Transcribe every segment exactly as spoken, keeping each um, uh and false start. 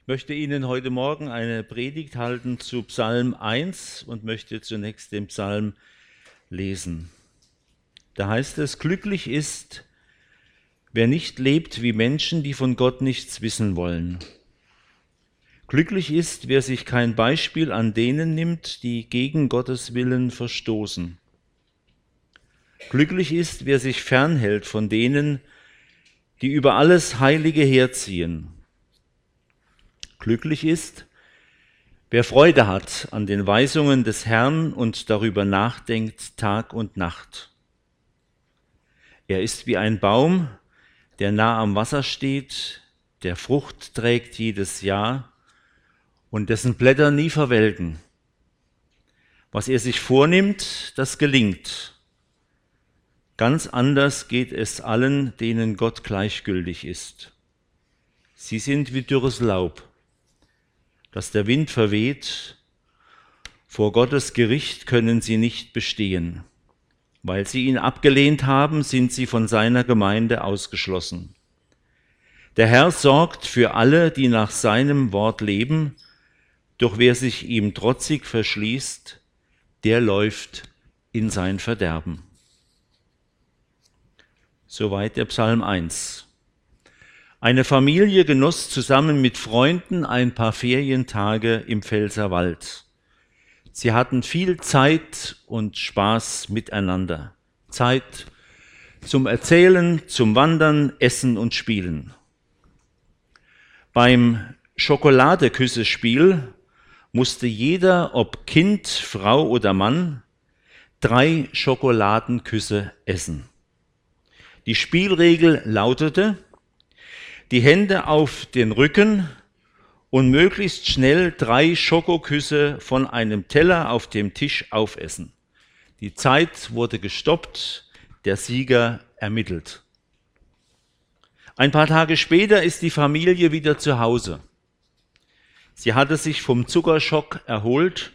Ich möchte Ihnen heute Morgen eine Predigt halten zu Psalm eins und möchte zunächst den Psalm lesen. Da heißt es: Glücklich ist, wer nicht lebt wie Menschen, die von Gott nichts wissen wollen. Glücklich ist, wer sich kein Beispiel an denen nimmt, die gegen Gottes Willen verstoßen. Glücklich ist, wer sich fernhält von denen, die über alles Heilige herziehen. Glücklich ist, wer Freude hat an den Weisungen des Herrn und darüber nachdenkt Tag und Nacht. Er ist wie ein Baum, der nah am Wasser steht, der Frucht trägt jedes Jahr und dessen Blätter nie verwelken. Was er sich vornimmt, das gelingt. Ganz anders geht es allen, denen Gott gleichgültig ist. Sie sind wie dürres Laub, das der Wind verweht. Vor Gottes Gericht können sie nicht bestehen. Weil sie ihn abgelehnt haben, sind sie von seiner Gemeinde ausgeschlossen. Der Herr sorgt für alle, die nach seinem Wort leben, doch wer sich ihm trotzig verschließt, der läuft in sein Verderben. Soweit der Psalm eins. Eine Familie genoss zusammen mit Freunden ein paar Ferientage im Pfälzerwald. Sie hatten viel Zeit und Spaß miteinander. Zeit zum Erzählen, zum Wandern, Essen und Spielen. Beim Schokoladeküssespiel musste jeder, ob Kind, Frau oder Mann, drei Schokoladenküsse essen. Die Spielregel lautete: die Hände auf den Rücken und möglichst schnell drei Schokoküsse von einem Teller auf dem Tisch aufessen. Die Zeit wurde gestoppt, der Sieger ermittelt. Ein paar Tage später ist die Familie wieder zu Hause. Sie hatte sich vom Zuckerschock erholt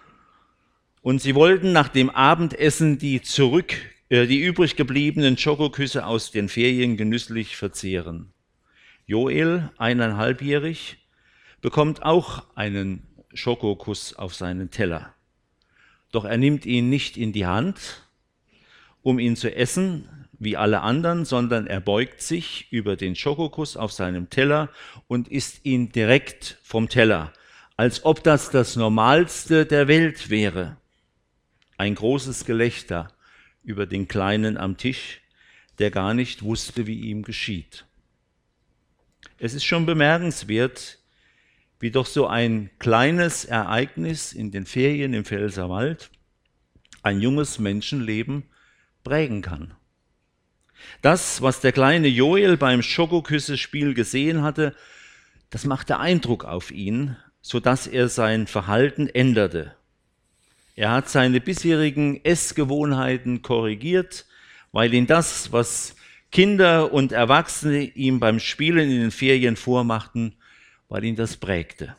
und sie wollten nach dem Abendessen die zurück, äh, die übrig gebliebenen Schokoküsse aus den Ferien genüsslich verzehren. Joel, eineinhalbjährig, bekommt auch einen Schokokuss auf seinen Teller. Doch er nimmt ihn nicht in die Hand, um ihn zu essen, wie alle anderen, sondern er beugt sich über den Schokokuss auf seinem Teller und isst ihn direkt vom Teller, als ob das das Normalste der Welt wäre. Ein großes Gelächter über den Kleinen am Tisch, der gar nicht wusste, wie ihm geschieht. Es ist schon bemerkenswert, wie doch so ein kleines Ereignis in den Ferien im Pfälzerwald ein junges Menschenleben prägen kann. Das, was der kleine Joel beim Schokoküssespiel gesehen hatte, das machte Eindruck auf ihn, sodass er sein Verhalten änderte. Er hat seine bisherigen Essgewohnheiten korrigiert, weil ihn das, was Kinder und Erwachsene ihm beim Spielen in den Ferien vormachten, weil ihn das prägte.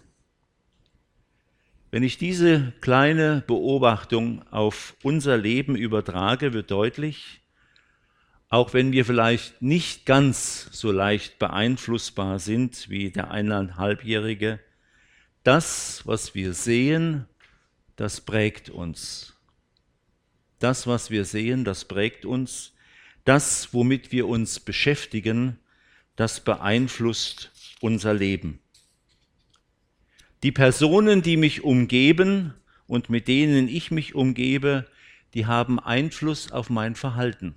Wenn ich diese kleine Beobachtung auf unser Leben übertrage, wird deutlich, auch wenn wir vielleicht nicht ganz so leicht beeinflussbar sind wie der eineinhalbjährige, das, was wir sehen, das prägt uns. Das, was wir sehen, das prägt uns. Das, womit wir uns beschäftigen, das beeinflusst unser Leben. Die Personen, die mich umgeben und mit denen ich mich umgebe, die haben Einfluss auf mein Verhalten.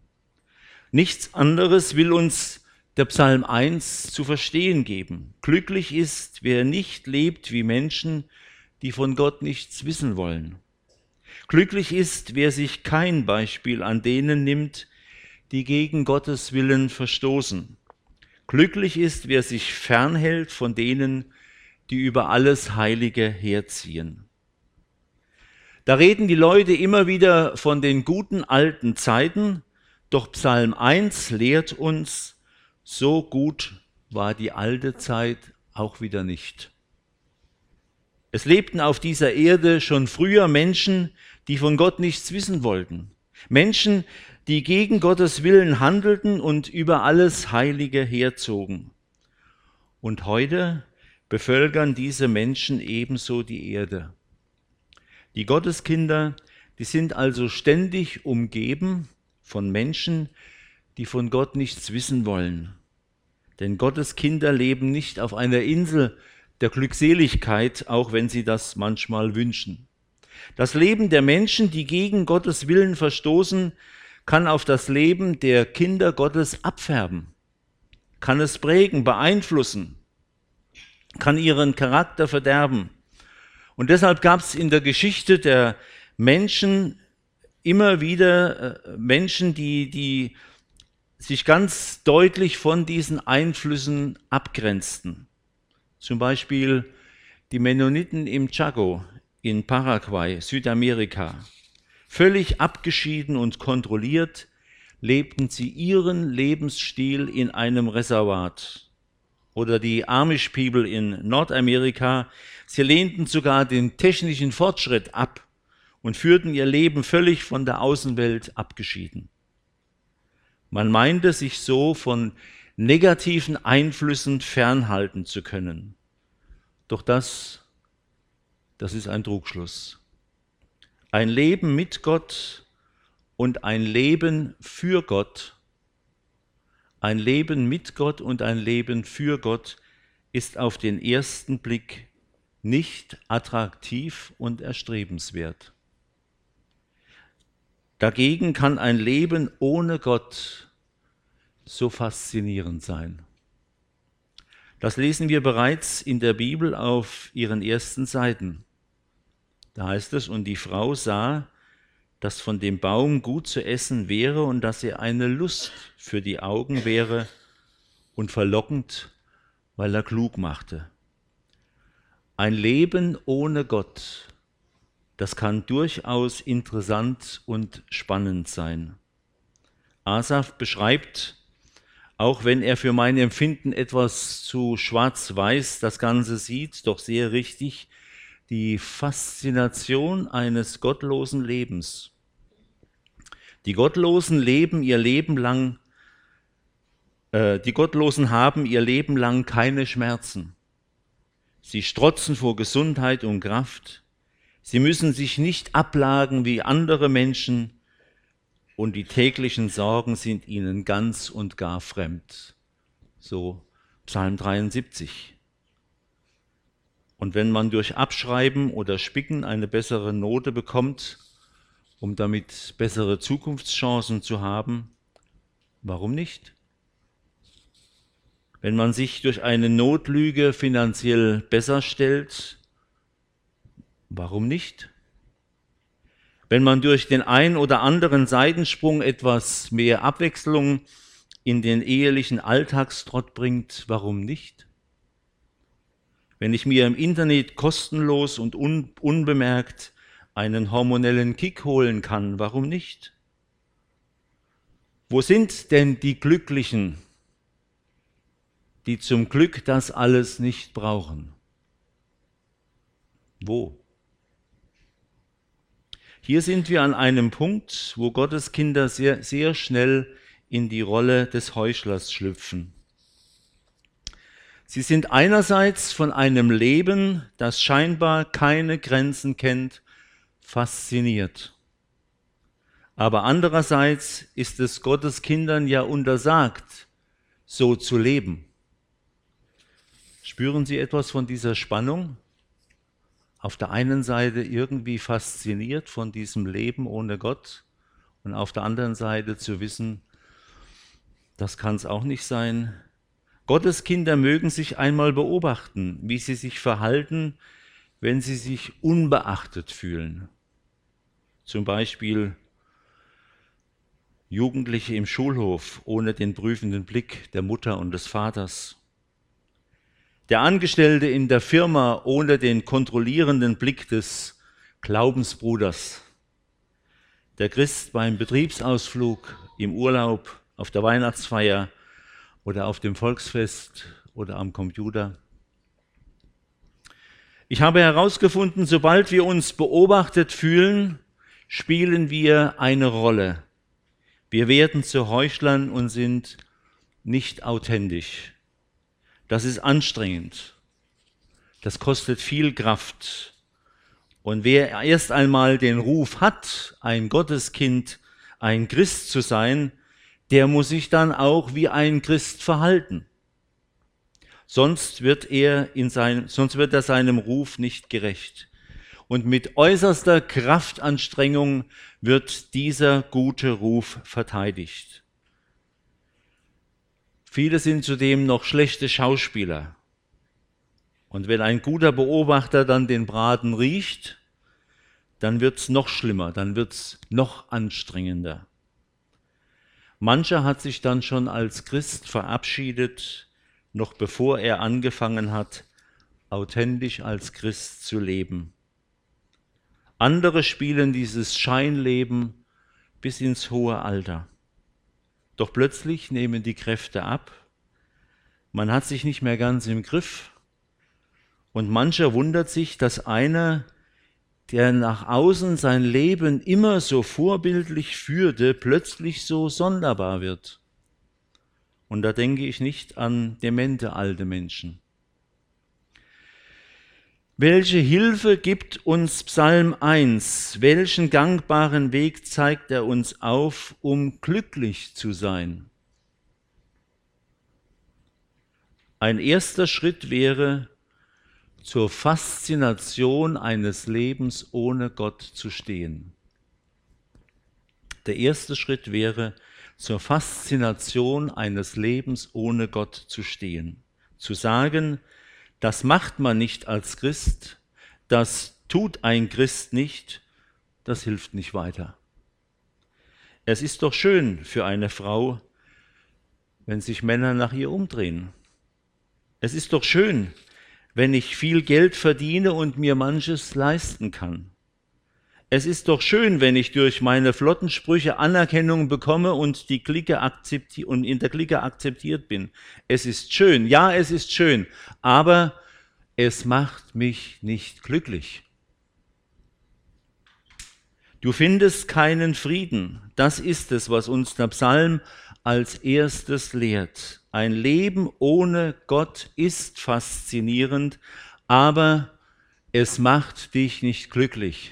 Nichts anderes will uns der Psalm eins zu verstehen geben. Glücklich ist, wer nicht lebt wie Menschen, die von Gott nichts wissen wollen. Glücklich ist, wer sich kein Beispiel an denen nimmt, die gegen Gottes Willen verstoßen. Glücklich ist, wer sich fernhält von denen, die über alles Heilige herziehen. Da reden die Leute immer wieder von den guten alten Zeiten, doch Psalm eins lehrt uns, so gut war die alte Zeit auch wieder nicht. Es lebten auf dieser Erde schon früher Menschen, die von Gott nichts wissen wollten. Menschen, die gegen Gottes Willen handelten und über alles Heilige herzogen. Und heute bevölkern diese Menschen ebenso die Erde. Die Gotteskinder, die sind also ständig umgeben von Menschen, die von Gott nichts wissen wollen. Denn Gottes Kinder leben nicht auf einer Insel der Glückseligkeit, auch wenn sie das manchmal wünschen. Das Leben der Menschen, die gegen Gottes Willen verstoßen, kann auf das Leben der Kinder Gottes abfärben, kann es prägen, beeinflussen, kann ihren Charakter verderben. Und deshalb gab es in der Geschichte der Menschen immer wieder Menschen, die, die sich ganz deutlich von diesen Einflüssen abgrenzten. Zum Beispiel die Mennoniten im Chaco in Paraguay, Südamerika. Völlig abgeschieden und kontrolliert lebten sie ihren Lebensstil in einem Reservat. Oder die Amish People in Nordamerika, sie lehnten sogar den technischen Fortschritt ab und führten ihr Leben völlig von der Außenwelt abgeschieden. Man meinte, sich so von negativen Einflüssen fernhalten zu können. Doch das, das ist ein Trugschluss. Ein Leben mit Gott und ein Leben für Gott, ein Leben mit Gott und ein Leben für Gott ist auf den ersten Blick nicht attraktiv und erstrebenswert. Dagegen kann ein Leben ohne Gott so faszinierend sein. Das lesen wir bereits in der Bibel auf ihren ersten Seiten. Da heißt es, und die Frau sah, dass von dem Baum gut zu essen wäre und dass er eine Lust für die Augen wäre und verlockend, weil er klug machte. Ein Leben ohne Gott, das kann durchaus interessant und spannend sein. Asaf beschreibt, auch wenn er für mein Empfinden etwas zu schwarz-weiß das Ganze sieht, doch sehr richtig, die Faszination eines gottlosen Lebens. Die Gottlosen leben ihr Leben lang, äh, die Gottlosen haben ihr Leben lang keine Schmerzen. Sie strotzen vor Gesundheit und Kraft. Sie müssen sich nicht ablagen wie andere Menschen und die täglichen Sorgen sind ihnen ganz und gar fremd. So Psalm dreiundsiebzig. Und wenn man durch Abschreiben oder Spicken eine bessere Note bekommt, um damit bessere Zukunftschancen zu haben, warum nicht? Wenn man sich durch eine Notlüge finanziell besser stellt, warum nicht? Wenn man durch den ein oder anderen Seitensprung etwas mehr Abwechslung in den ehelichen Alltagstrott bringt, warum nicht? Wenn ich mir im Internet kostenlos und un- unbemerkt einen hormonellen Kick holen kann, warum nicht? Wo sind denn die Glücklichen, die zum Glück das alles nicht brauchen? Wo? Hier sind wir an einem Punkt, wo Gottes Kinder sehr, sehr schnell in die Rolle des Heuchlers schlüpfen. Sie sind einerseits von einem Leben, das scheinbar keine Grenzen kennt, fasziniert. Aber andererseits ist es Gottes Kindern ja untersagt, so zu leben. Spüren Sie etwas von dieser Spannung? Auf der einen Seite irgendwie fasziniert von diesem Leben ohne Gott und auf der anderen Seite zu wissen, das kann es auch nicht sein. Gottes Kinder mögen sich einmal beobachten, wie sie sich verhalten, wenn sie sich unbeachtet fühlen. Zum Beispiel Jugendliche im Schulhof ohne den prüfenden Blick der Mutter und des Vaters. Der Angestellte in der Firma ohne den kontrollierenden Blick des Glaubensbruders. Der Christ beim Betriebsausflug, im Urlaub, auf der Weihnachtsfeier oder auf dem Volksfest oder am Computer. Ich habe herausgefunden, sobald wir uns beobachtet fühlen, spielen wir eine Rolle. Wir werden zu Heuchlern und sind nicht authentisch. Das ist anstrengend. Das kostet viel Kraft. Und wer erst einmal den Ruf hat, ein Gotteskind, ein Christ zu sein, der muss sich dann auch wie ein Christ verhalten. Sonst wird er, in sein, sonst wird er seinem Ruf nicht gerecht. Und mit äußerster Kraftanstrengung wird dieser gute Ruf verteidigt. Viele sind zudem noch schlechte Schauspieler. Und wenn ein guter Beobachter dann den Braten riecht, dann wird es noch schlimmer, dann wird es noch anstrengender. Mancher hat sich dann schon als Christ verabschiedet, noch bevor er angefangen hat, authentisch als Christ zu leben. Andere spielen dieses Scheinleben bis ins hohe Alter. Doch plötzlich nehmen die Kräfte ab, man hat sich nicht mehr ganz im Griff und mancher wundert sich, dass einer, der nach außen sein Leben immer so vorbildlich führte, plötzlich so sonderbar wird. Und da denke ich nicht an demente alte Menschen. Welche Hilfe gibt uns Psalm eins? Welchen gangbaren Weg zeigt er uns auf, um glücklich zu sein? Ein erster Schritt wäre, zur Faszination eines Lebens ohne Gott zu stehen. Der erste Schritt wäre, zur Faszination eines Lebens ohne Gott zu stehen. Zu sagen, das macht man nicht als Christ, das tut ein Christ nicht, das hilft nicht weiter. Es ist doch schön für eine Frau, wenn sich Männer nach ihr umdrehen. Es ist doch schön, wenn ich viel Geld verdiene und mir manches leisten kann. Es ist doch schön, wenn ich durch meine flotten Sprüche Anerkennung bekomme und, die Clique akzepti- und in der Clique akzeptiert bin. Es ist schön, ja, es ist schön, aber es macht mich nicht glücklich. Du findest keinen Frieden. Das ist es, was uns der Psalm als erstes lehrt. Ein Leben ohne Gott ist faszinierend, aber es macht dich nicht glücklich.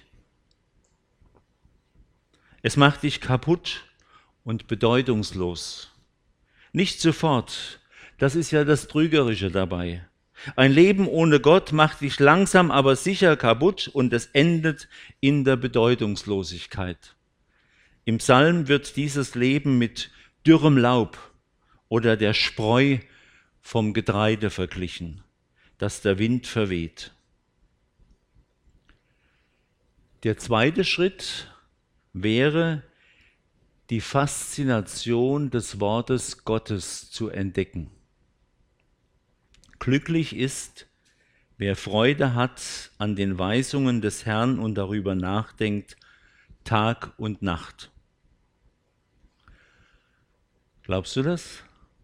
Es macht dich kaputt und bedeutungslos. Nicht sofort, das ist ja das Trügerische dabei. Ein Leben ohne Gott macht dich langsam, aber sicher kaputt und es endet in der Bedeutungslosigkeit. Im Psalm wird dieses Leben mit dürrem Laub oder der Spreu vom Getreide verglichen, das der Wind verweht. Der zweite Schritt wäre, die Faszination des Wortes Gottes zu entdecken. Glücklich ist, wer Freude hat an den Weisungen des Herrn und darüber nachdenkt, Tag und Nacht. Glaubst du das?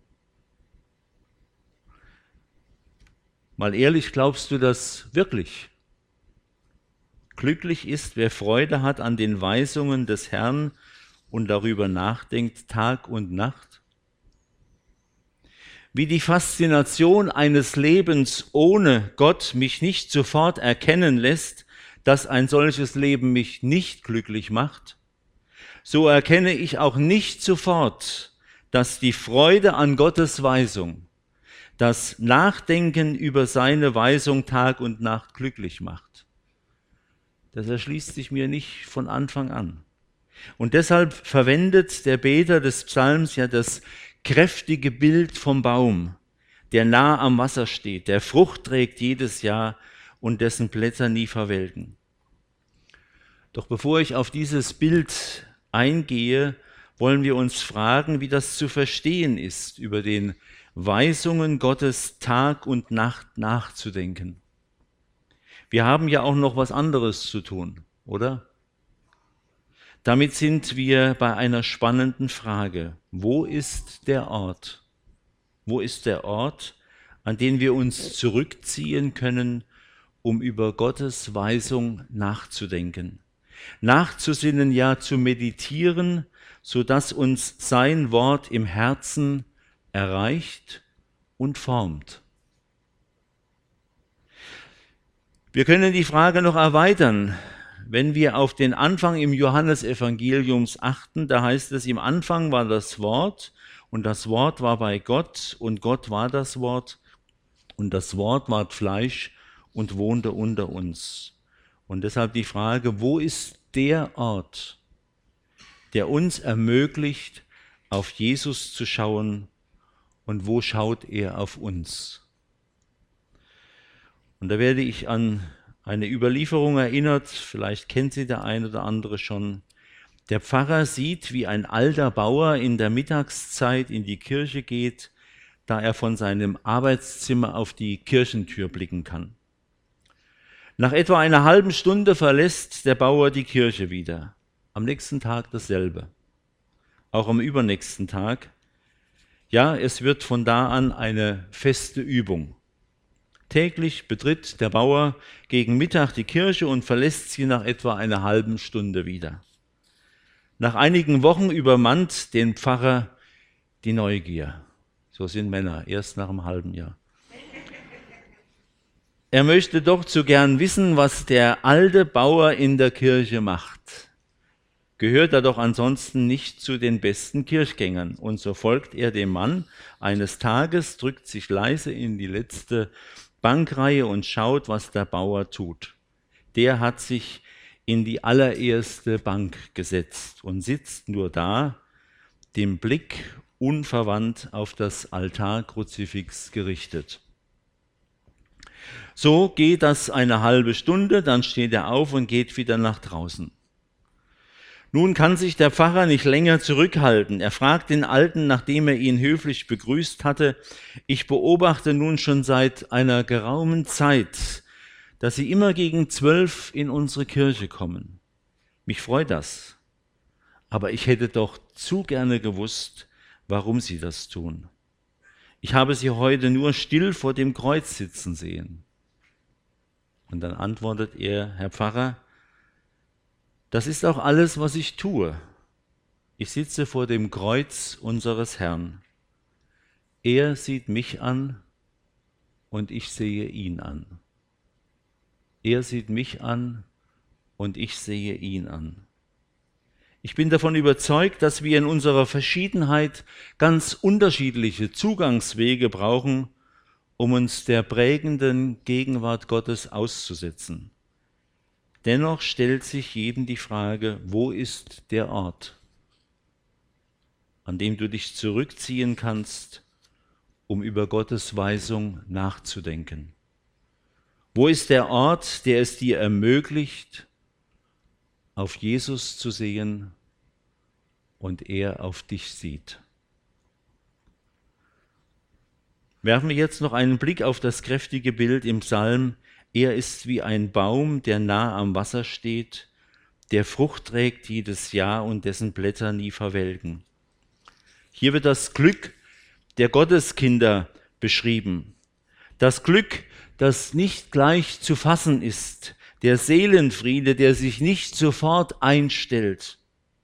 Mal ehrlich, glaubst du das wirklich? Glücklich ist, wer Freude hat an den Weisungen des Herrn und darüber nachdenkt, Tag und Nacht. Wie die Faszination eines Lebens ohne Gott mich nicht sofort erkennen lässt, dass ein solches Leben mich nicht glücklich macht, so erkenne ich auch nicht sofort, dass die Freude an Gottes Weisung, das Nachdenken über seine Weisung Tag und Nacht glücklich macht. Das erschließt sich mir nicht von Anfang an. Und deshalb verwendet der Beter des Psalms ja das kräftige Bild vom Baum, der nah am Wasser steht, der Frucht trägt jedes Jahr und dessen Blätter nie verwelken. Doch bevor ich auf dieses Bild eingehe, wollen wir uns fragen, wie das zu verstehen ist, über den Weisungen Gottes Tag und Nacht nachzudenken. Wir haben ja auch noch was anderes zu tun, oder? Damit sind wir bei einer spannenden Frage. Wo ist der Ort? Wo ist der Ort, an den wir uns zurückziehen können, um über Gottes Weisung nachzudenken? Nachzusinnen, ja zu meditieren, sodass uns sein Wort im Herzen erreicht und formt. Wir können die Frage noch erweitern. Wenn wir auf den Anfang im Johannesevangeliums achten, da heißt es, im Anfang war das Wort und das Wort war bei Gott und Gott war das Wort und das Wort ward Fleisch und wohnte unter uns. Und deshalb die Frage, wo ist der Ort, der uns ermöglicht, auf Jesus zu schauen und wo schaut er auf uns? Und da werde ich an eine Überlieferung erinnert, vielleicht kennt sie der ein oder andere schon. Der Pfarrer sieht, wie ein alter Bauer in der Mittagszeit in die Kirche geht, da er von seinem Arbeitszimmer auf die Kirchentür blicken kann. Nach etwa einer halben Stunde verlässt der Bauer die Kirche wieder. Am nächsten Tag dasselbe. Auch am übernächsten Tag. Ja, es wird von da an eine feste Übung. Täglich betritt der Bauer gegen Mittag die Kirche und verlässt sie nach etwa einer halben Stunde wieder. Nach einigen Wochen übermannt den Pfarrer die Neugier. So sind Männer, erst nach einem halben Jahr. Er möchte doch zu gern wissen, was der alte Bauer in der Kirche macht. Gehört er doch ansonsten nicht zu den besten Kirchgängern. Und so folgt er dem Mann eines Tages, drückt sich leise in die letzte Bankreihe und schaut, was der Bauer tut. Der hat sich in die allererste Bank gesetzt und sitzt nur da, den Blick unverwandt auf das Altarkruzifix gerichtet. So geht das eine halbe Stunde, dann steht er auf und geht wieder nach draußen. Nun kann sich der Pfarrer nicht länger zurückhalten. Er fragt den Alten, nachdem er ihn höflich begrüßt hatte: Ich beobachte nun schon seit einer geraumen Zeit, dass Sie immer gegen zwölf in unsere Kirche kommen. Mich freut das, aber ich hätte doch zu gerne gewusst, warum Sie das tun. Ich habe Sie heute nur still vor dem Kreuz sitzen sehen. Und dann antwortet er: Herr Pfarrer, das ist auch alles, was ich tue. Ich sitze vor dem Kreuz unseres Herrn. Er sieht mich an und ich sehe ihn an. Er sieht mich an und ich sehe ihn an. Ich bin davon überzeugt, dass wir in unserer Verschiedenheit ganz unterschiedliche Zugangswege brauchen, um uns der prägenden Gegenwart Gottes auszusetzen. Dennoch stellt sich jedem die Frage, wo ist der Ort, an dem du dich zurückziehen kannst, um über Gottes Weisung nachzudenken? Wo ist der Ort, der es dir ermöglicht, auf Jesus zu sehen und er auf dich sieht? Werfen wir jetzt noch einen Blick auf das kräftige Bild im Psalm. Er ist wie ein Baum, der nah am Wasser steht, der Frucht trägt jedes Jahr und dessen Blätter nie verwelken. Hier wird das Glück der Gotteskinder beschrieben. Das Glück, das nicht gleich zu fassen ist, der Seelenfriede, der sich nicht sofort einstellt.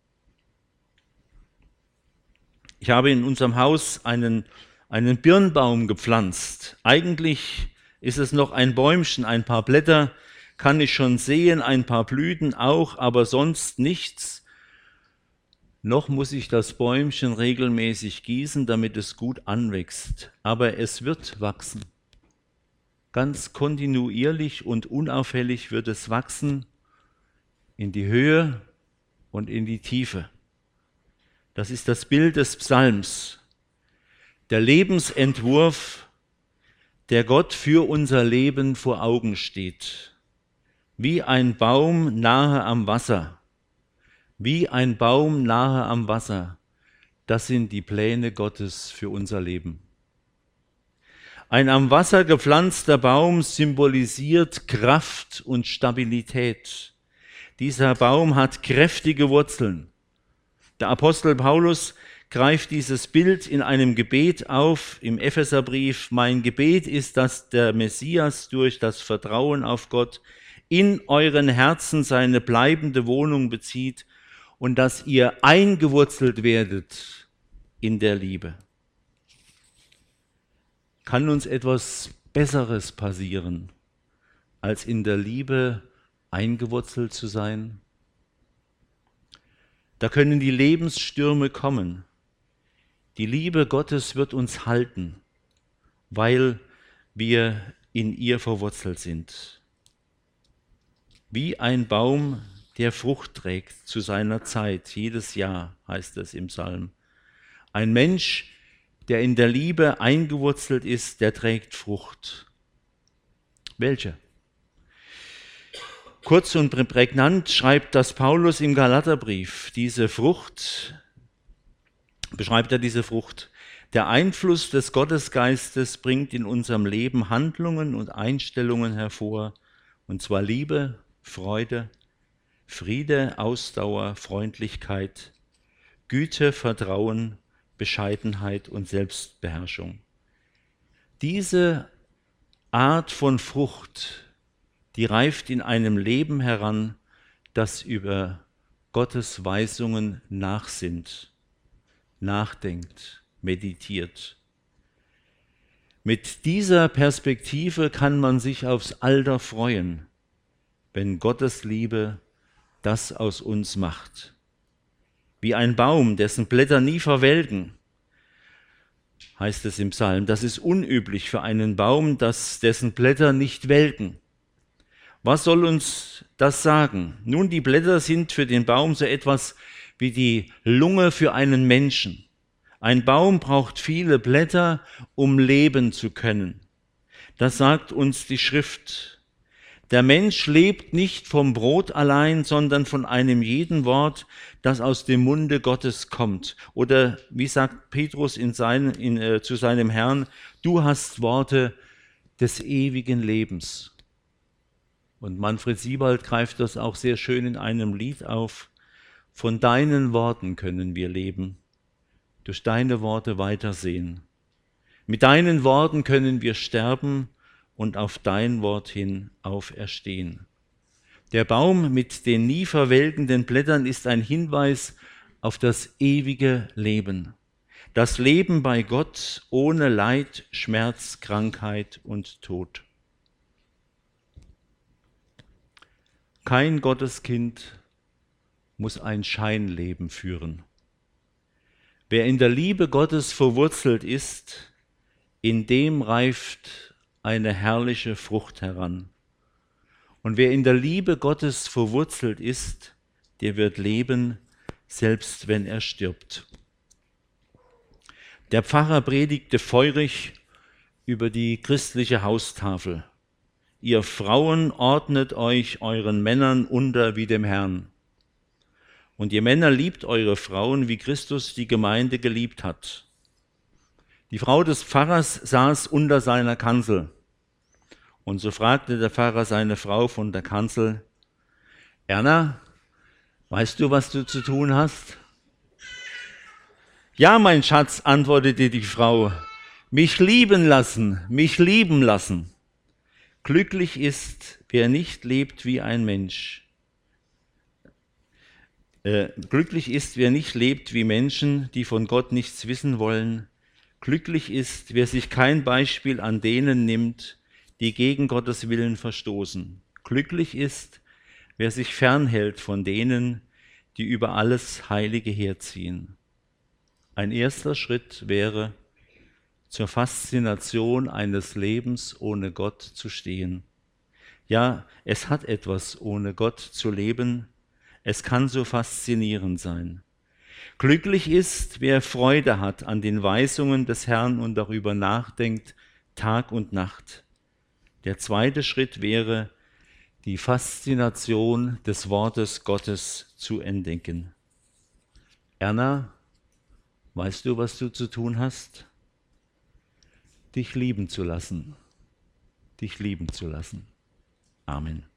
Ich habe in unserem Haus einen, einen Birnbaum gepflanzt. Eigentlich ist es noch ein Bäumchen, ein paar Blätter kann ich schon sehen, ein paar Blüten auch, aber sonst nichts. Noch muss ich das Bäumchen regelmäßig gießen, damit es gut anwächst. Aber es wird wachsen. Ganz kontinuierlich und unauffällig wird es wachsen in die Höhe und in die Tiefe. Das ist das Bild des Psalms. Der Lebensentwurf, der Gott für unser Leben vor Augen steht. Wie ein Baum nahe am Wasser. Wie ein Baum nahe am Wasser. Das sind die Pläne Gottes für unser Leben. Ein am Wasser gepflanzter Baum symbolisiert Kraft und Stabilität. Dieser Baum hat kräftige Wurzeln. Der Apostel Paulus greift dieses Bild in einem Gebet auf im Epheserbrief. Mein Gebet ist, dass der Messias durch das Vertrauen auf Gott in euren Herzen seine bleibende Wohnung bezieht und dass ihr eingewurzelt werdet in der Liebe. Kann uns etwas Besseres passieren, als in der Liebe eingewurzelt zu sein? Da können die Lebensstürme kommen. Die Liebe Gottes wird uns halten, weil wir in ihr verwurzelt sind. Wie ein Baum, der Frucht trägt zu seiner Zeit, jedes Jahr heißt es im Psalm. Ein Mensch, der in der Liebe eingewurzelt ist, der trägt Frucht. Welche? Kurz und prägnant schreibt das Paulus im Galaterbrief. Diese Frucht, beschreibt er diese Frucht. Der Einfluss des Gottesgeistes bringt in unserem Leben Handlungen und Einstellungen hervor, und zwar Liebe, Freude, Friede, Ausdauer, Freundlichkeit, Güte, Vertrauen, Bescheidenheit und Selbstbeherrschung. Diese Art von Frucht, die reift in einem Leben heran, das über Gottes Weisungen nachsinnt, nachdenkt, meditiert. Mit dieser Perspektive kann man sich aufs Alter freuen, wenn Gottes Liebe das aus uns macht. Wie ein Baum, dessen Blätter nie verwelken, heißt es im Psalm. Das ist unüblich für einen Baum, dass dessen Blätter nicht welken. Was soll uns das sagen? Nun, die Blätter sind für den Baum so etwas wie die Lunge für einen Menschen. Ein Baum braucht viele Blätter, um leben zu können. Das sagt uns die Schrift. Der Mensch lebt nicht vom Brot allein, sondern von einem jeden Wort, das aus dem Munde Gottes kommt. Oder wie sagt Petrus in sein, in, äh, zu seinem Herrn, du hast Worte des ewigen Lebens. Und Manfred Siebald greift das auch sehr schön in einem Lied auf. Von deinen Worten können wir leben, durch deine Worte weitersehen. Mit deinen Worten können wir sterben und auf dein Wort hin auferstehen. Der Baum mit den nie verwelkenden Blättern ist ein Hinweis auf das ewige Leben. Das Leben bei Gott ohne Leid, Schmerz, Krankheit und Tod. Kein Gotteskind muss ein Scheinleben führen. Wer in der Liebe Gottes verwurzelt ist, in dem reift eine herrliche Frucht heran. Und wer in der Liebe Gottes verwurzelt ist, der wird leben, selbst wenn er stirbt. Der Pfarrer predigte feurig über die christliche Haustafel. Ihr Frauen ordnet euch euren Männern unter wie dem Herrn. Und ihr Männer liebt eure Frauen, wie Christus die Gemeinde geliebt hat. Die Frau des Pfarrers saß unter seiner Kanzel. Und so fragte der Pfarrer seine Frau von der Kanzel, Erna, weißt du, was du zu tun hast? Ja, mein Schatz, antwortete die Frau, mich lieben lassen, mich lieben lassen. Glücklich ist, wer nicht lebt wie ein Mensch. Äh, glücklich ist, wer nicht lebt wie Menschen, die von Gott nichts wissen wollen. Glücklich ist, wer sich kein Beispiel an denen nimmt, die gegen Gottes Willen verstoßen. Glücklich ist, wer sich fernhält von denen, die über alles Heilige herziehen. Ein erster Schritt wäre, zur Faszination eines Lebens ohne Gott zu stehen. Ja, es hat etwas, ohne Gott zu leben. Es kann so faszinierend sein. Glücklich ist, wer Freude hat an den Weisungen des Herrn und darüber nachdenkt, Tag und Nacht. Der zweite Schritt wäre, die Faszination des Wortes Gottes zu entdecken. Erna, weißt du, was du zu tun hast? Dich lieben zu lassen. Dich lieben zu lassen. Amen.